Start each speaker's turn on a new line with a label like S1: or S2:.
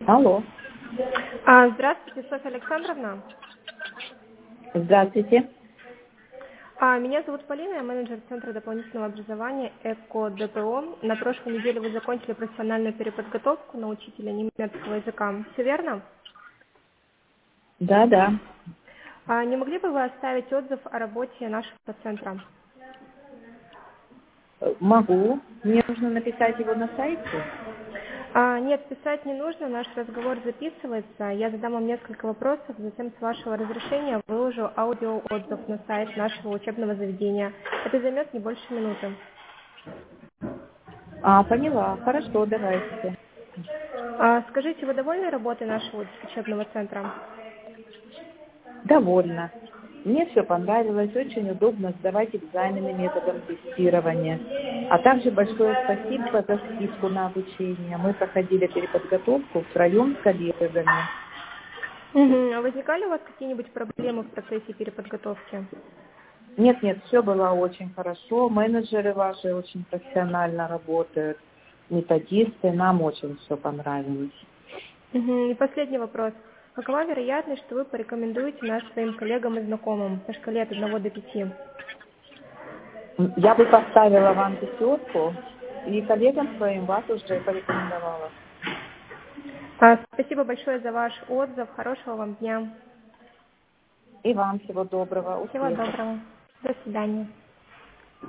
S1: Алло.
S2: Здравствуйте, Софья Александровна.
S1: Здравствуйте.
S2: Меня зовут Полина, я менеджер Центра дополнительного образования ЭКО-ДПО. На прошлой неделе вы закончили профессиональную переподготовку на учителя немецкого языка. Все верно?
S1: Да.
S2: Не могли бы вы оставить отзыв о работе нашего центра?
S1: Могу. Мне нужно написать его на сайте.
S2: Нет, писать не нужно, наш разговор записывается. Я задам вам несколько вопросов, затем с вашего разрешения выложу аудиоотзыв на сайт нашего учебного заведения. Это займет не больше минуты.
S1: Поняла. Хорошо, давайте.
S2: Скажите, вы довольны работой нашего учебного центра?
S1: Довольно. Мне все понравилось, очень удобно сдавать экзамены методом тестирования. А также большое спасибо за скидку на обучение. Мы проходили переподготовку втроем с коллегами.
S2: А возникали у вас какие-нибудь проблемы в процессе переподготовки?
S1: Нет, все было очень хорошо. Менеджеры ваши очень профессионально работают. Методисты. Нам очень все понравилось.
S2: И последний вопрос. Какова вероятность, что вы порекомендуете нас своим коллегам и знакомым по шкале от 1 до 5?
S1: Я бы поставила вам пятерку, и коллегам своим вас уже порекомендовала.
S2: Спасибо большое за ваш отзыв. Хорошего вам дня.
S1: И вам всего доброго,
S2: Всего
S1: успехов.
S2: доброго. До свидания.